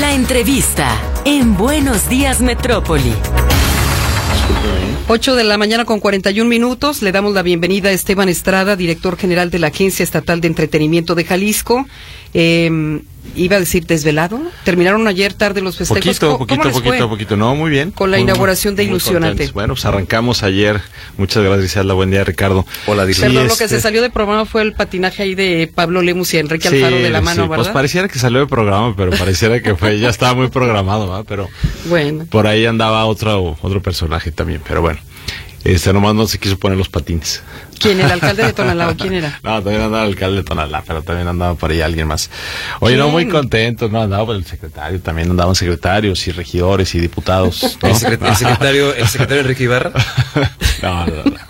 La entrevista en Buenos Días Metrópoli. 8 de la mañana con 41 minutos. Le damos la bienvenida a Esteban Estrada, director general de la Agencia Estatal de Entretenimiento de Jalisco. Iba a decir desvelado. Terminaron ayer tarde los festejos. Poquito. No, muy bien. Con la inauguración de Ilusionate. Bueno, pues arrancamos ayer. Muchas gracias, Alda. Buen día, Ricardo. Hola, director. Perdón, lo que se salió de programa fue el patinaje ahí de Pablo Lemus y Enrique Alfaro de la mano, ¿verdad? Pues pareciera que salió de programa, pero pareciera que ya estaba muy programado, ¿verdad? Pero bueno, por ahí andaba otro personaje también, pero bueno. Nomás no se quiso poner los patines. ¿Quién? ¿El alcalde de Tonalá o quién era? No, también andaba el alcalde de Tonalá, pero también andaba por ahí alguien más. Oye, no, muy contento, no, andaba por el secretario, también andaban secretarios y regidores y diputados, ¿no? ¿El secretario Enrique Ibarra? No.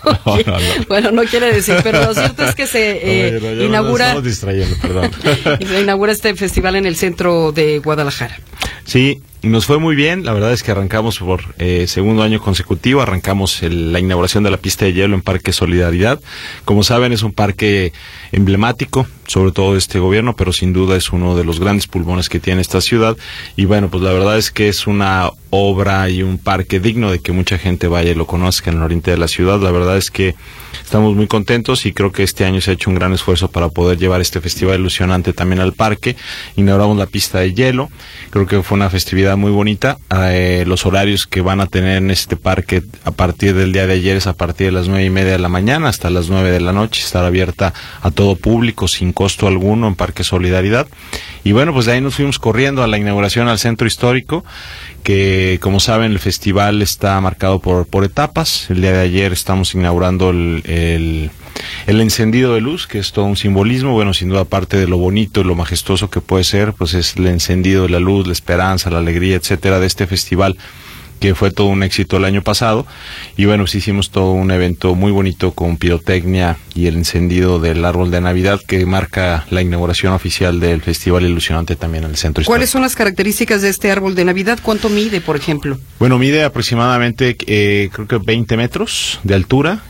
Bueno, no quiere decir, pero lo cierto es que se inaugura... Estamos distrayendo, perdón. Se inaugura este festival en el centro de Guadalajara. Sí, nos fue muy bien, la verdad es que arrancamos por segundo año consecutivo, arrancamos la inauguración de la pista de hielo en Parque Solidaridad. Como saben, es un parque emblemático, sobre todo de este gobierno, pero sin duda es uno de los grandes pulmones que tiene esta ciudad. Y bueno, pues la verdad es que es una obra y un parque digno de que mucha gente vaya y lo conozca en el oriente de la ciudad. La verdad es que estamos muy contentos y creo que este año se ha hecho un gran esfuerzo para poder llevar este festival ilusionante también al parque. Inauguramos la pista de hielo, creo que fue una festividad muy bonita. Los horarios que van a tener en este parque a partir del día de ayer es a partir de las 9:30 de la mañana hasta las 9 de la noche, estará abierta a todo público sin costo alguno en Parque Solidaridad. Y bueno, pues de ahí nos fuimos corriendo a la inauguración al Centro Histórico, que como saben el festival está marcado por etapas. El día de ayer estamos inaugurando el encendido de luz, que es todo un simbolismo. Bueno, sin duda, aparte de lo bonito y lo majestuoso que puede ser, pues es el encendido de la luz, la esperanza, la alegría, etcétera, de este festival, que fue todo un éxito el año pasado. Y bueno, pues hicimos todo un evento muy bonito con pirotecnia y el encendido del árbol de Navidad, que marca la inauguración oficial del Festival Ilusionante también en el Centro Histórico. ¿Cuáles son las características de este árbol de Navidad? ¿Cuánto mide, por ejemplo? Bueno, mide aproximadamente, creo que 20 metros de altura.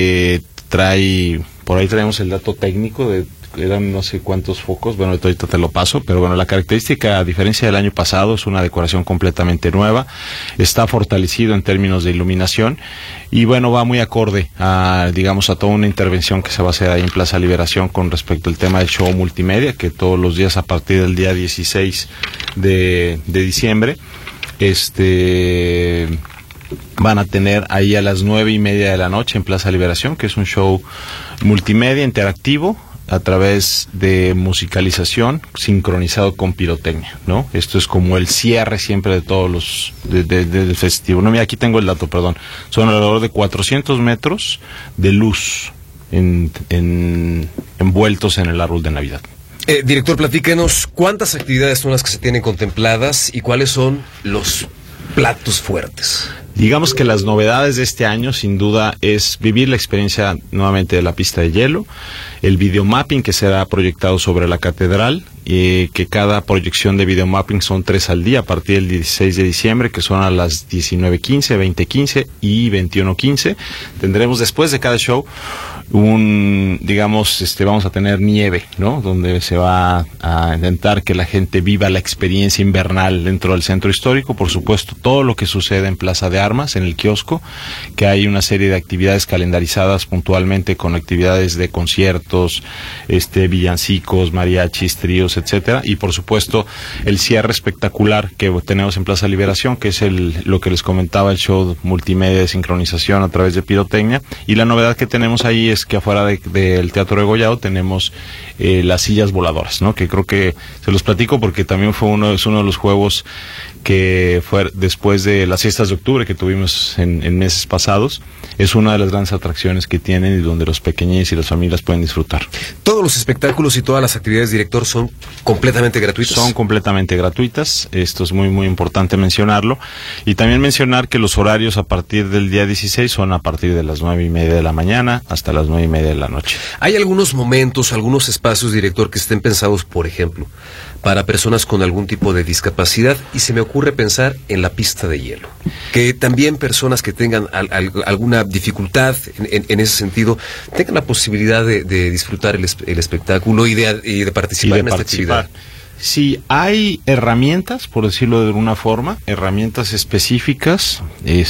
Por ahí traemos el dato técnico eran no sé cuántos focos, bueno, ahorita te lo paso, pero bueno, la característica, a diferencia del año pasado, es una decoración completamente nueva, está fortalecido en términos de iluminación y bueno, va muy acorde a toda una intervención que se va a hacer ahí en Plaza Liberación con respecto al tema del show multimedia, que todos los días a partir del día 16 de diciembre, van a tener ahí a las 9:30 de la noche en Plaza Liberación, que es un show multimedia interactivo a través de musicalización sincronizado con pirotecnia, ¿no? Esto es como el cierre siempre de todos del festivo. No, mira, aquí tengo el dato, perdón. Son alrededor de 400 metros de luz envueltos en el árbol de Navidad. Director, platíquenos cuántas actividades son las que se tienen contempladas y cuáles son los platos fuertes. Digamos que las novedades de este año, sin duda, es vivir la experiencia nuevamente de la pista de hielo, el videomapping que será proyectado sobre la catedral, que cada proyección de videomapping son 3 al día a partir del 16 de diciembre, que son a las 19:15, 20:15 y 21:15. Tendremos después de cada show vamos a tener nieve, ¿no? Donde se va a intentar que la gente viva la experiencia invernal dentro del centro histórico. Por supuesto, todo lo que sucede en Plaza de Armas, en el kiosco, que hay una serie de actividades calendarizadas puntualmente con actividades de conciertos, villancicos, mariachis, tríos, etcétera, y por supuesto el cierre espectacular que tenemos en Plaza Liberación, que es lo que les comentaba, el show multimedia de sincronización a través de pirotecnia. Y la novedad que tenemos ahí es que afuera del Teatro de Gollado tenemos las sillas voladoras, ¿no? Que creo que se los platico porque también es uno de los juegos que fue después de las fiestas de octubre que tuvimos en meses pasados. Es una de las grandes atracciones que tienen y donde los pequeñines y las familias pueden disfrutar. ¿Todos los espectáculos y todas las actividades, director, son completamente gratuitas? Son completamente gratuitas. Esto es muy, muy importante mencionarlo. Y también mencionar que los horarios a partir del día 16 son a partir de las 9:30 de la mañana hasta las 9:30 de la noche. ¿Hay algunos momentos, algunos espacios, director, que estén pensados, por ejemplo, para personas con algún tipo de discapacidad? Y se me ocurre pensar en la pista de hielo, que también personas que tengan alguna dificultad en ese sentido tengan la posibilidad de disfrutar el espectáculo y de participar en esta actividad. Sí, hay herramientas, por decirlo de alguna forma, herramientas específicas,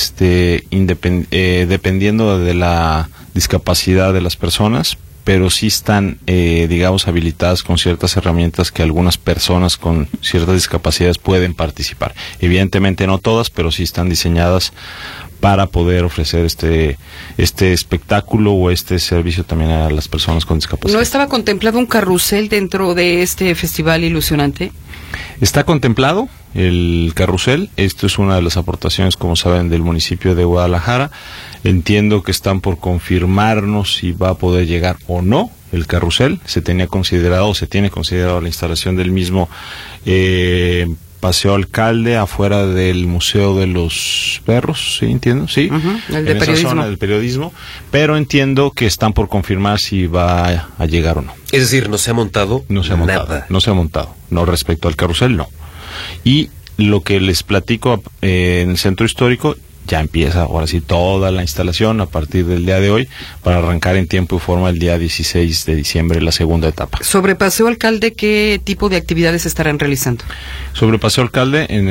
dependiendo de la discapacidad de las personas, pero sí están, digamos, habilitadas con ciertas herramientas que algunas personas con ciertas discapacidades pueden participar. Evidentemente no todas, pero sí están diseñadas para poder ofrecer este espectáculo o este servicio también a las personas con discapacidad. ¿No estaba contemplado un carrusel dentro de este festival ilusionante? Está contemplado el carrusel. Esto es una de las aportaciones, como saben, del municipio de Guadalajara. Entiendo que están por confirmarnos si va a poder llegar o no el carrusel. Se tiene considerado la instalación del mismo Paseo Alcalde, afuera del Museo de los Perros, ¿sí? Entiendo, sí. El de periodismo. Esa zona del periodismo, pero entiendo que están por confirmar si va a llegar o no. Es decir, no se ha montado nada. No se ha montado. No, respecto al carrusel, no. Y lo que les platico en el centro histórico, ya empieza ahora sí toda la instalación a partir del día de hoy para arrancar en tiempo y forma el día 16 de diciembre la segunda etapa. Sobre Paseo Alcalde, ¿qué tipo de actividades estarán realizando? Sobre Paseo Alcalde, en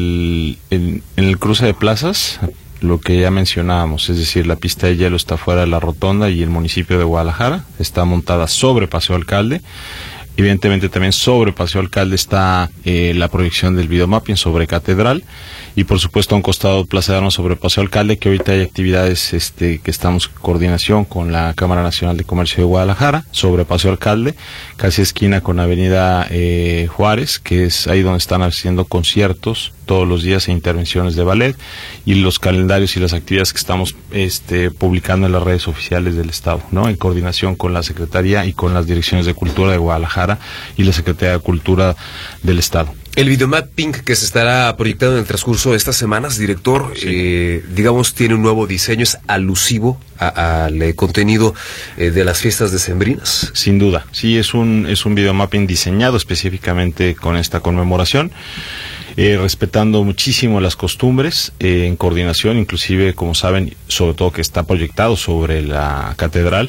el cruce de plazas, lo que ya mencionábamos, es decir, la pista de hielo está fuera de la rotonda y el municipio de Guadalajara está montada sobre Paseo Alcalde. Evidentemente también sobre Paseo Alcalde está la proyección del videomapping sobre Catedral, y por supuesto a un costado Plaza de Armas sobre Paseo Alcalde, que ahorita hay actividades que estamos en coordinación con la Cámara Nacional de Comercio de Guadalajara sobre Paseo Alcalde, casi esquina con Avenida Juárez, que es ahí donde están haciendo conciertos todos los días e intervenciones de ballet, y los calendarios y las actividades que estamos publicando en las redes oficiales del Estado, ¿no? En coordinación con la Secretaría y con las Direcciones de Cultura de Guadalajara y la Secretaría de Cultura del Estado. El videomapping que se estará proyectando en el transcurso de estas semanas, director, digamos, tiene un nuevo diseño, es alusivo al contenido de las fiestas decembrinas. Sin duda, sí, es un videomapping diseñado específicamente con esta conmemoración, respetando muchísimo las costumbres, en coordinación, inclusive, como saben, sobre todo que está proyectado sobre la catedral.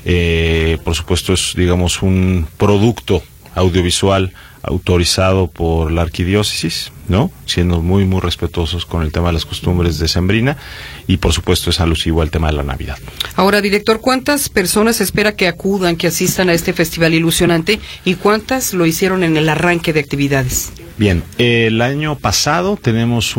Por supuesto, es, digamos, un producto audiovisual autorizado por la arquidiócesis, ¿no? Siendo muy, muy respetuosos con el tema de las costumbres decembrina, y por supuesto es alusivo al tema de la Navidad. Ahora, director, ¿cuántas personas espera que acudan, que asistan a este festival ilusionante, y cuántas lo hicieron en el arranque de actividades? Bien, el año pasado tenemos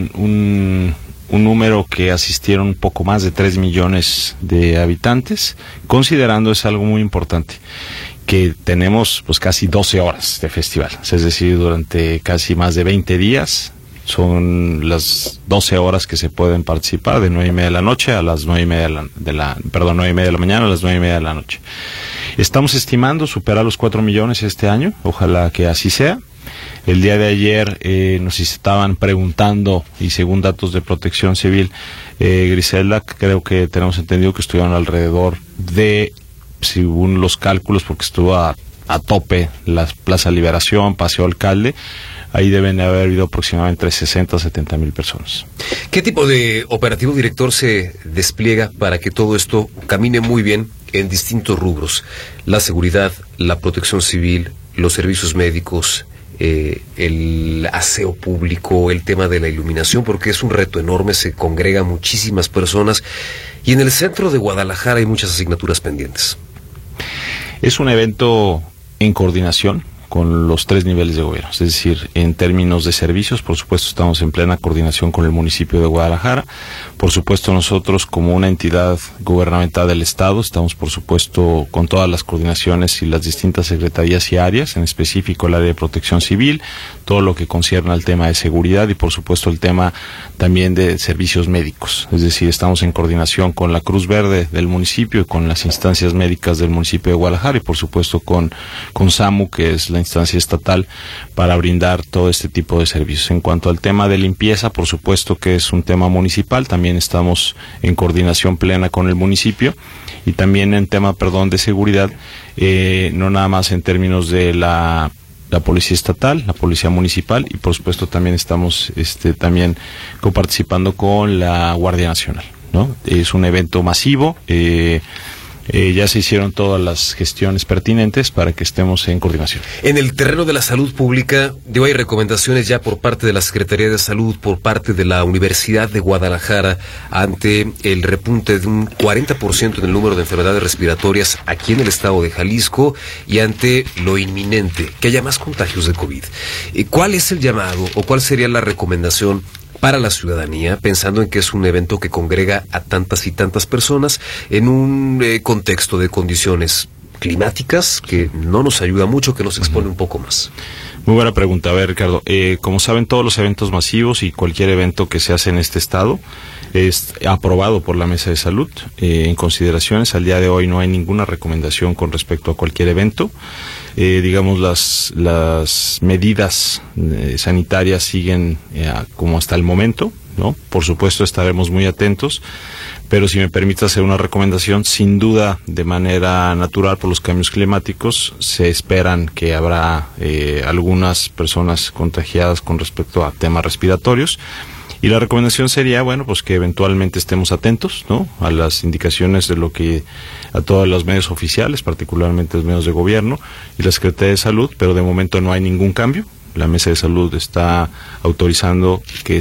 un número que asistieron un poco más de 3 millones de habitantes, considerando es algo muy importante, que tenemos pues casi 12 horas de festival, es decir, durante casi más de 20 días, son las 12 horas que se pueden participar, de 9:30 de la noche a las 9:30 9:30 de la mañana a las 9:30 de la noche. Estamos estimando superar los 4 millones este año, ojalá que así sea. El día de ayer nos estaban preguntando, y según datos de Protección Civil, Griselda, creo que tenemos entendido que estuvieron alrededor de, según los cálculos, porque estuvo a tope la Plaza Liberación, Paseo Alcalde, ahí deben haber habido aproximadamente entre 60 a 70 mil personas. ¿Qué tipo de operativo, director, se despliega para que todo esto camine muy bien en distintos rubros? La seguridad, la protección civil, los servicios médicos, el aseo público, el tema de la iluminación, porque es un reto enorme, se congregan muchísimas personas, y en el centro de Guadalajara hay muchas asignaturas pendientes. Es un evento en coordinación con los 3 niveles de gobierno, es decir, en términos de servicios, por supuesto estamos en plena coordinación con el municipio de Guadalajara, por supuesto nosotros como una entidad gubernamental del Estado estamos por supuesto con todas las coordinaciones y las distintas secretarías y áreas, en específico el área de protección civil, todo lo que concierne al tema de seguridad y por supuesto el tema también de servicios médicos, es decir, estamos en coordinación con la Cruz Verde del municipio y con las instancias médicas del municipio de Guadalajara y por supuesto con SAMU, que es la instancia estatal, para brindar todo este tipo de servicios. En cuanto al tema de limpieza, por supuesto que es un tema municipal, también estamos en coordinación plena con el municipio, y también en tema, de seguridad, no nada más en términos de la policía estatal, la policía municipal, y por supuesto también estamos también coparticipando con la Guardia Nacional, ¿no? Es un evento masivo, Ya se hicieron todas las gestiones pertinentes para que estemos en coordinación. En el terreno de la salud pública, hay recomendaciones ya por parte de la Secretaría de Salud, por parte de la Universidad de Guadalajara, ante el repunte de un 40% en el número de enfermedades respiratorias aquí en el estado de Jalisco y ante lo inminente, que haya más contagios de COVID. ¿Cuál es el llamado o cuál sería la recomendación para la ciudadanía, pensando en que es un evento que congrega a tantas y tantas personas en un contexto de condiciones climáticas que no nos ayuda mucho, que nos expone un poco más? Muy buena pregunta. A ver, Ricardo, como saben, todos los eventos masivos y cualquier evento que se hace en este estado es aprobado por la Mesa de Salud. En consideraciones, al día de hoy no hay ninguna recomendación con respecto a cualquier evento. Digamos, las medidas sanitarias siguen como hasta el momento, ¿no? Por supuesto estaremos muy atentos, pero si me permite hacer una recomendación, sin duda, de manera natural por los cambios climáticos, se esperan que habrá algunas personas contagiadas con respecto a temas respiratorios. Y la recomendación sería, bueno, pues que eventualmente estemos atentos, ¿no?, a las indicaciones de lo que a todos los medios oficiales, particularmente los medios de gobierno y la Secretaría de Salud, pero de momento no hay ningún cambio. La Mesa de Salud está autorizando que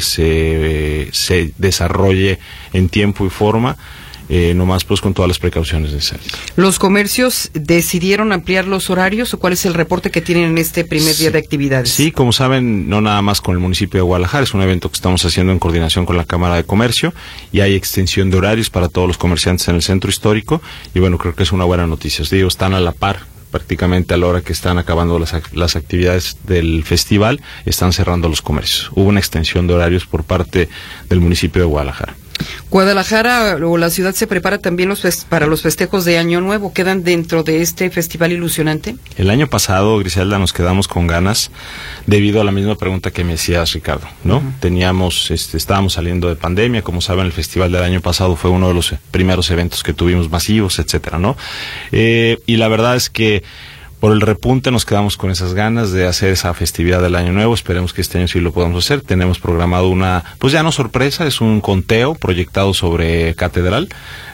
se desarrolle en tiempo y forma, nomás pues con todas las precauciones necesarias. ¿Los comercios decidieron ampliar los horarios o cuál es el reporte que tienen en este primer día de actividades? Sí, como saben, no nada más con el municipio de Guadalajara, es un evento que estamos haciendo en coordinación con la Cámara de Comercio y hay extensión de horarios para todos los comerciantes en el centro histórico y bueno, creo que es una buena noticia. Os digo, están a la par prácticamente a la hora que están acabando las actividades del festival, están cerrando los comercios. Hubo una extensión de horarios por parte del municipio de Guadalajara. Guadalajara o la ciudad se prepara también para los festejos de Año Nuevo. ¿Quedan dentro de este festival ilusionante? El año pasado, Griselda, nos quedamos con ganas debido a la misma pregunta que me hacías, Ricardo, ¿no? Estábamos saliendo de pandemia, como saben, el festival del año pasado fue uno de los primeros eventos que tuvimos masivos, etcétera, ¿no? Y la verdad es que por el repunte nos quedamos con esas ganas de hacer esa festividad del Año Nuevo. Esperemos que este año sí lo podamos hacer. Tenemos programado una, pues ya no sorpresa, es un conteo proyectado sobre Catedral,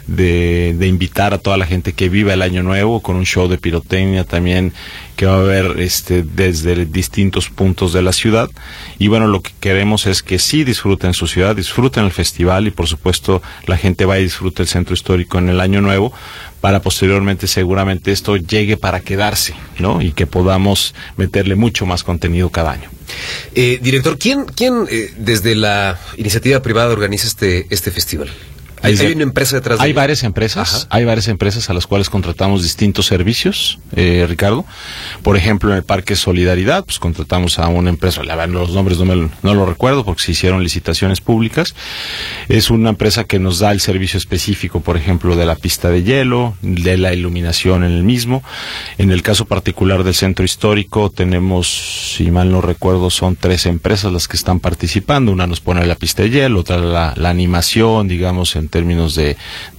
de invitar a toda la gente que viva el Año Nuevo con un show de pirotecnia también que va a haber desde distintos puntos de la ciudad. Y bueno, lo que queremos es que sí disfruten su ciudad, disfruten el festival y por supuesto la gente va y disfrute el centro histórico en el Año Nuevo, para posteriormente seguramente esto llegue para quedarse, ¿no? Y que podamos meterle mucho más contenido cada año. Director, ¿quién desde la iniciativa privada organiza este festival? ¿Hay una empresa detrás de Hay él? varias empresas, hay varias empresas a las cuales contratamos distintos servicios, Ricardo. Por ejemplo, en el Parque Solidaridad, pues contratamos a una empresa, la verdad, los nombres no los recuerdo porque se hicieron licitaciones públicas. Es una empresa que nos da el servicio específico, por ejemplo, de la pista de hielo, de la iluminación en el mismo. En el caso particular del centro histórico, tenemos, si mal no recuerdo, son 3 empresas las que están participando. Una nos pone la pista de hielo, otra la animación, digamos, en términos de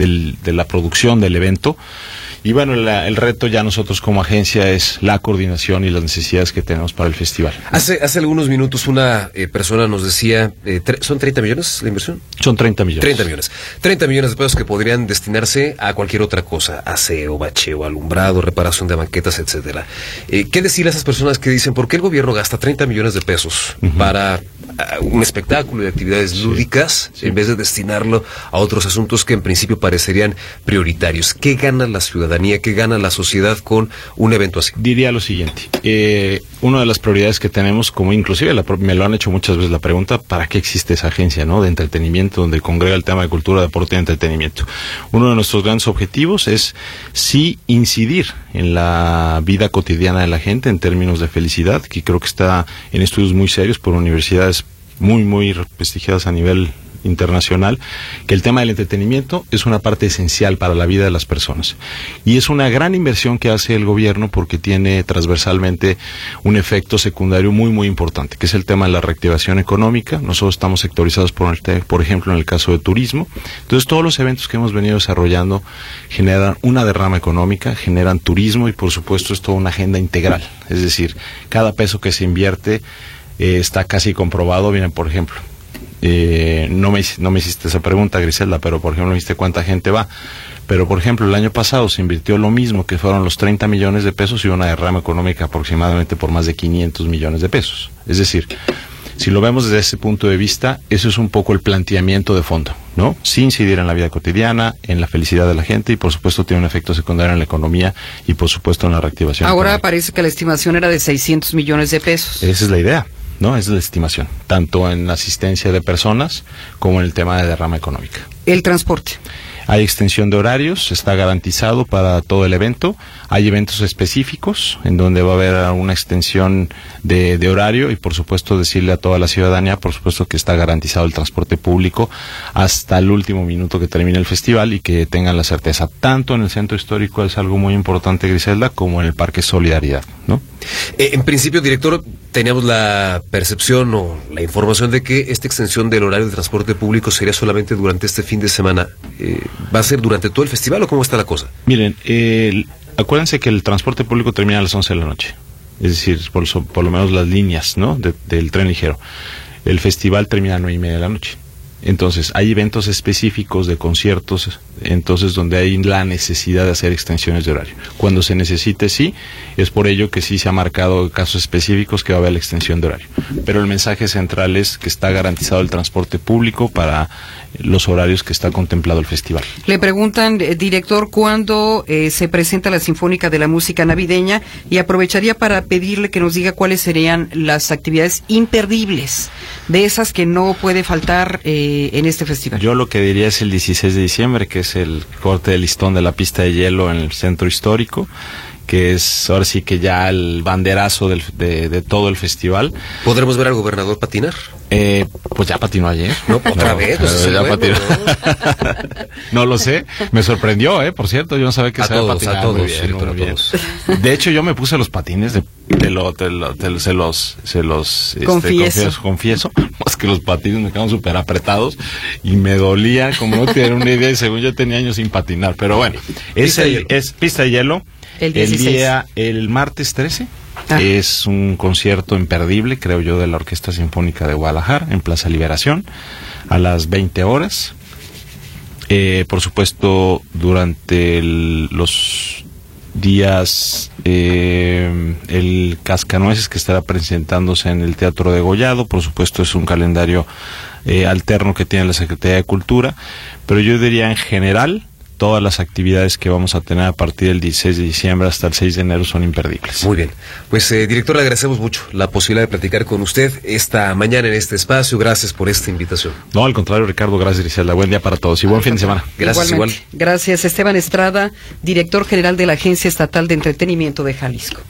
la producción del evento. Y bueno, el reto ya nosotros como agencia es la coordinación y las necesidades que tenemos para el festival. Hace algunos minutos una persona nos decía, ¿son 30 millones la inversión? Son 30 millones. 30 millones. 30 millones de pesos que podrían destinarse a cualquier otra cosa, aseo, bacheo, alumbrado, reparación de banquetas, etcétera. ¿Qué decir a esas personas que dicen, ¿por qué el gobierno gasta 30 millones de pesos para un espectáculo y actividades lúdicas en vez de destinarlo a otros asuntos que en principio parecerían prioritarios? ¿Qué gana la ciudadanía, qué gana la sociedad con un evento así? Diría lo siguiente, una de las prioridades que tenemos, como inclusive me lo han hecho muchas veces la pregunta, ¿para qué existe esa agencia, no, de entretenimiento donde congrega el tema de cultura, deporte y entretenimiento? Uno de nuestros grandes objetivos es sí incidir en la vida cotidiana de la gente en términos de felicidad, que creo que está en estudios muy serios por universidades muy, muy prestigiadas a nivel internacional, que el tema del entretenimiento es una parte esencial para la vida de las personas. Y es una gran inversión que hace el gobierno porque tiene transversalmente un efecto secundario muy, muy importante, que es el tema de la reactivación económica. Nosotros estamos sectorizados, por ejemplo, en el caso de turismo. Entonces, todos los eventos que hemos venido desarrollando generan una derrama económica, generan turismo y, por supuesto, es toda una agenda integral. Es decir, cada peso que se invierte está casi comprobado. Miren, por ejemplo, no me hiciste esa pregunta, Griselda, pero por ejemplo me dijiste cuánta gente va, Pero, por ejemplo, el año pasado se invirtió lo mismo, que fueron los 30 millones de pesos y una derrama económica aproximadamente por más de 500 millones de pesos. Es decir, si lo vemos desde ese punto de vista, eso es un poco el planteamiento de fondo, ¿no? Sin incidir en la vida cotidiana, en la felicidad de la gente y, por supuesto, tiene un efecto secundario en la economía y, por supuesto, en la reactivación Ahora económica. parece que la estimación era de 600 millones de pesos. Esa es la idea, ¿no? Esa es la estimación, tanto en la asistencia de personas como en el tema de derrama económica. El transporte. Hay extensión de horarios, está garantizado para todo el evento. Hay eventos específicos en donde va a haber una extensión de horario y, por supuesto, decirle a toda la ciudadanía, por supuesto, que está garantizado el transporte público hasta el último minuto que termine el festival y que tengan la certeza. Tanto en el centro histórico es algo muy importante, Griselda, como en el Parque Solidaridad, ¿no? En principio, director, teníamos la percepción o la información de que esta extensión del horario de transporte público sería solamente durante este fin de semana. ¿Va a ser durante todo el festival o cómo está la cosa? Miren, acuérdense que el transporte público termina a las 11 de la noche. Es decir, por lo menos las líneas, ¿no? Del tren ligero. El festival termina a 9:30 de la noche. Entonces, hay eventos específicos de conciertos, entonces donde hay la necesidad de hacer extensiones de horario. Cuando se necesite, sí, es por ello que sí se ha marcado casos específicos que va a haber la extensión de horario. Pero el mensaje central es que está garantizado el transporte público para los horarios que está contemplado el festival. Le preguntan, director, ¿cuándo se presenta la Sinfónica de la Música Navideña? Y aprovecharía para pedirle que nos diga cuáles serían las actividades imperdibles, de esas que no puede faltar en este festival. Yo lo que diría es el 16 de diciembre, que es el corte de listón de la pista de hielo en el centro histórico, que es ahora sí que ya el banderazo de todo el festival. ¿Podremos ver al gobernador patinar? Pues ya patinó ayer. No, otra vez. Pues ya bueno, patinó. No lo sé, me sorprendió, por cierto, yo no sabía que sabía patinar. A todos, muy bien, director, muy bien. a todos. De hecho, yo me puse los patines se los confieso, más que los patines me quedaron súper apretados y me dolían, como no tienen una idea, y según yo tenía años sin patinar, pero bueno, es pista de hielo. El martes 13 es un concierto imperdible, creo yo, de la Orquesta Sinfónica de Guadalajara en Plaza Liberación a las 20 horas. Por supuesto, durante los días el Cascanueces, que estará presentándose en el Teatro de Gollado. Por supuesto, es un calendario alterno que tiene la Secretaría de Cultura, pero yo diría en general todas las actividades que vamos a tener a partir del 16 de diciembre hasta el 6 de enero son imperdibles. Muy bien. Pues, director, le agradecemos mucho la posibilidad de platicar con usted esta mañana en este espacio. Gracias por esta invitación. No, al contrario, Ricardo, gracias, Griselda. Buen día para todos y buen fin de semana. Gracias, igual. Gracias, Esteban Estrada, director general de la Agencia Estatal de Entretenimiento de Jalisco.